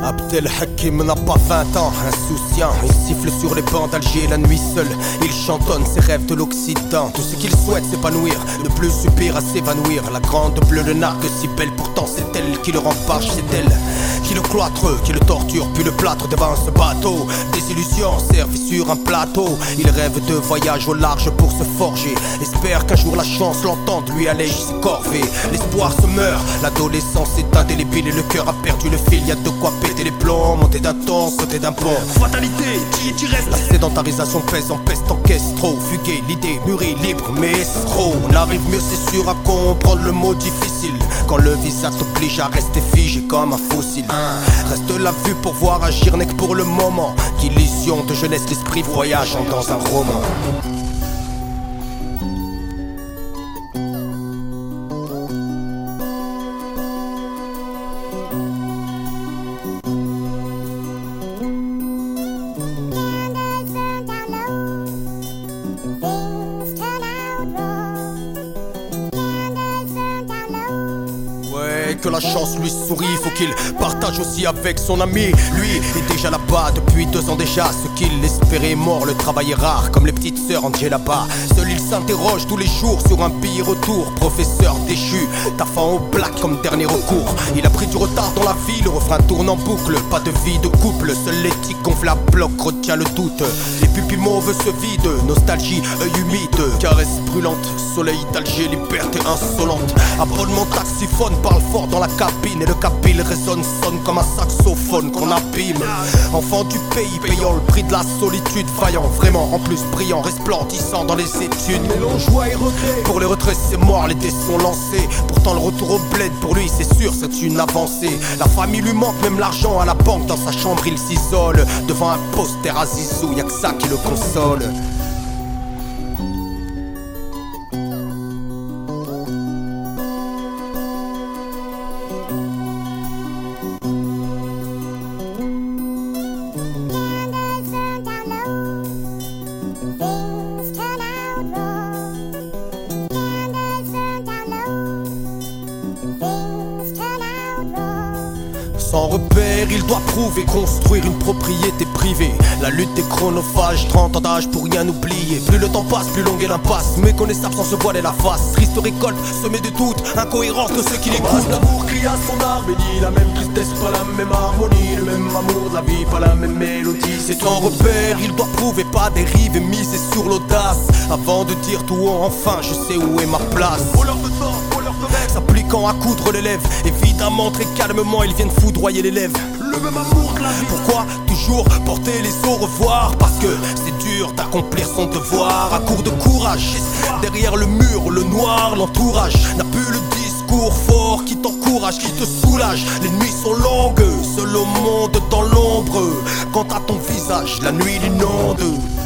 Abdel Hakim n'a pas 20 ans, insouciant. Il siffle sur les bancs d'Alger la nuit seul. Il chantonne ses rêves de l'Occident. Tout ce qu'il souhaite s'épanouir, ne plus subir à s'évanouir. La grande bleue le nargue si belle, pourtant c'est elle qui le rembarche, c'est elle qui le cloître, qui le torture, puis le plâtre devant ce bateau. Désillusion servie sur un plateau. Il rêve de voyage au large pour se forger. Espère qu'un jour la chance l'entende, lui allège ses corvées. L'espoir se meurt, l'adolescence est indélébile et le cœur a perdu le fil. Y'a de quoi péter les plombs, monter d'un ton, sauter d'un pont. Fatalité, tu restes. La sédentarisation pèse en peste en caisse trop. Fugué, l'idée mûrie, libre mais escroc. On arrive mieux c'est sûr à comprendre le mot difficile quand le visa t'oblige à rester figé comme un fossile. Reste la vue pour voir agir n'est que pour le moment. Qu'illusion de jeunesse, l'esprit voyageant dans un roman. Que la chance lui sourit, faut qu'il partage aussi avec son ami. Lui est déjà là-bas depuis 2 ans déjà. Ce qu'il espérait est mort, le travail est rare comme les petites sœurs Angela là-bas. Seul il s'interroge tous les jours sur un billet retour. Professeur déchu, taffant au black comme dernier recours. Il a pris du retard dans la vie, le refrain tourne en boucle. Pas de vie de couple, seul l'éthique gonfle à bloc, retient le doute. Les pupilles mauves se vident, nostalgie, œil humide. Caresse brûlante, soleil d'Alger, liberté insolente. Abonnement taxiphone, parle fort dans la cabine et le capille résonne, sonne comme un saxophone qu'on abîme. Enfant du pays, payant le prix de la solitude, vaillant, vraiment en plus brillant, resplendissant dans les études. Mélange joie et regret. Pour les retraits c'est mort, les dés sont lancés. Pourtant le retour au bled pour lui c'est sûr, c'est une avancée. La famille lui manque, même l'argent à la banque. Dans sa chambre il s'isole, devant un poster à Zizou, y'a que ça qui le console. Sans repère, il doit prouver, construire une propriété privée. La lutte des chronophages, 30 ans d'âge pour rien oublier. Plus le temps passe, plus longue est l'impasse. Méconnaissable sans se voiler la face. Triste récolte, semée de doutes, incohérence de ceux qui l'écoutent. L'amour crie à son âme et dit la même tristesse, pas la même harmonie. Le même amour de la vie, pas la même mélodie. C'est sans repère, il doit prouver, pas dérive et miser sur l'audace. Avant de dire tout haut, enfin je sais où est ma place. Voleur de temps, voleur de rêve. S'appliquant à coudre les lèvres, évidemment très calmement ils viennent foudroyer les lèvres. Le même amour de la vie. Pourquoi toujours porter les au revoir? Parce que c'est dur d'accomplir son devoir à court de courage. Derrière le mur, le noir, l'entourage n'a plus le discours fort qui t'encourage, qui te soulage. Les nuits sont longues, seul au monde dans l'ombre. Quant à ton visage, la nuit l'inonde.